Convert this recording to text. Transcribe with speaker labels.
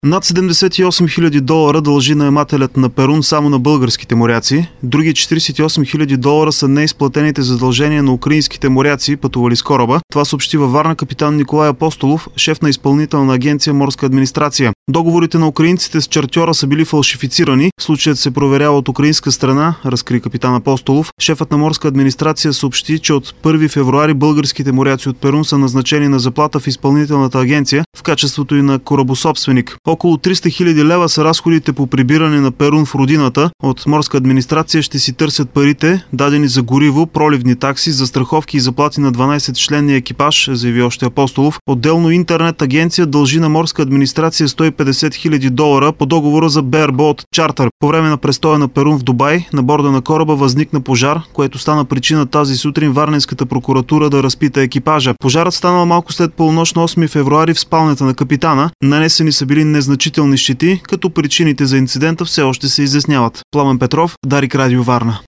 Speaker 1: Над 78 000 долара дължи наемателят на Перун само на българските моряци. Други 48 000 долара са неизплатените задължения на украинските моряци, пътували с кораба. Това съобщи във Варна капитан Николай Апостолов, шеф на изпълнителна агенция Морска администрация. Договорите на украинците с чартьора са били фалшифицирани. Случаят се проверява от украинска страна, разкри капитан Апостолов. Шефът на Морска администрация съобщи, че от 1 февруари българските моряци от Перун са назначени на заплата в изпълнителната агенция в качеството и на корабособственик. Около 300 000 лева са разходите по прибиране на Перун в родината. От Морска администрация ще си търсят парите, дадени за гориво, проливни такси, застраховки и заплати на 12-членния екипаж, заяви още Апостолов. Отделно интернет агенция дължи на Морска администрация 150 000 долара по договора за Bareboat Charter. По време на престоя на Перун в Дубай, на борда на кораба възникна пожар, което стана причина тази сутрин Варненската прокуратура да разпита екипажа. Пожарът станал малко след полунощ на 8 февруари в спалнята на капитана. Нанесени са били незначителни щети, като причините за инцидента все още се изясняват. Пламен Петров, Дарик Радио Варна.